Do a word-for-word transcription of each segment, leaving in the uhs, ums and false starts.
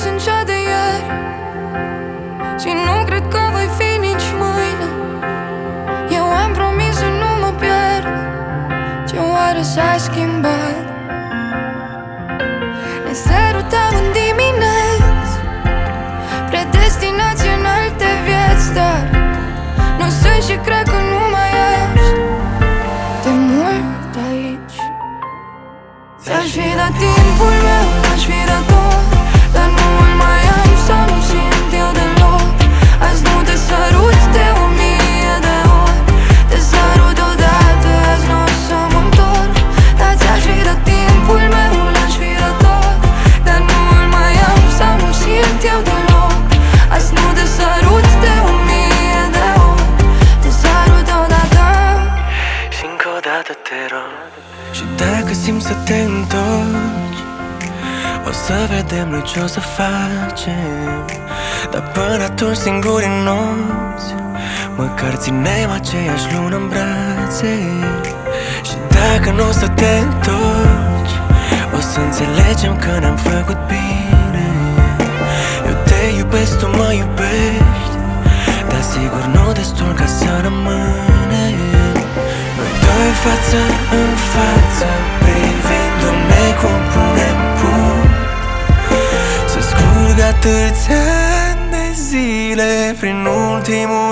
sunt cea de ieri și nu cred că voi fi nici mâine. Eu am promis să nu mă pierd. Ce oare s-a schimbat? Ne sărutam în dimineți, predestinați în alte vieți, dar nu sunt și cred că nu mai ești de mult aici. Ți-aș fi dat timpul meu, l-aș fi dat tot, dar nu îl mai am sau nu simt eu deloc. Azi nu te sărut de o mie de ori, te sărut odată, azi nu o să mă întorc. Dar ți-aș fi dat timpul meu, l-aș fi dat tot, dar nu îl mai am sau nu simt eu deloc. Azi nu te sărut de o mie de ori, te sărut odată și încă o dată te rog. Și dacă simți să te întorci, o să vedem noi ce o să facem. Dar până atunci singuri în nopți, măcar ținem aceeași lună în brațe. Și dacă nu o să te întorci, o să înțelegem că ne-am făcut bine. Eu te iubesc, tu mă iubești, dar sigur nu destul ca să rămânem. Noi doi față în față, privindu-ne cum punem punct, să scurg atâția ani de zile prin ultimul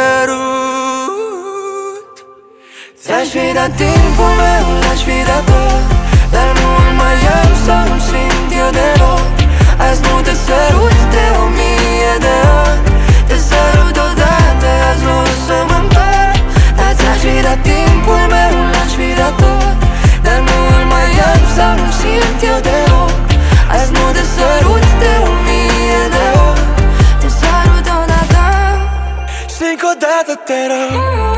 sărut. Ți-aș fi dat timpul meu, l-aș fi dat tot, dar nu îl mai am sau nu simt eu deloc. Azi nu te sărut de o mie de ori, te sărut odată, azi nu o să mă întorc. Dar ți-aș fi dat timpul meu, l-aș fi dat tot, dar nu îl mai am sau nu simt eu deloc. Azi nu te sărut de o mie de ori, te sărut odată și încă o dată te rog.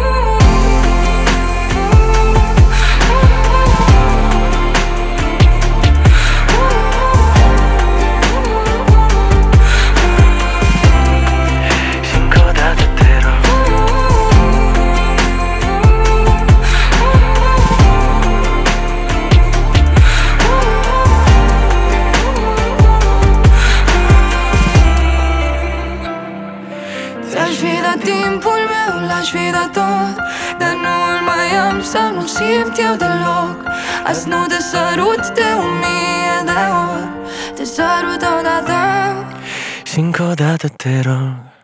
Ți-aș fi dat timpul meu, l-aș fi dat tot, dar nu îl mai am sau nu simt eu deloc. Azi nu te sărut de o mie de ori, te sărut odată și încă o dată te rog.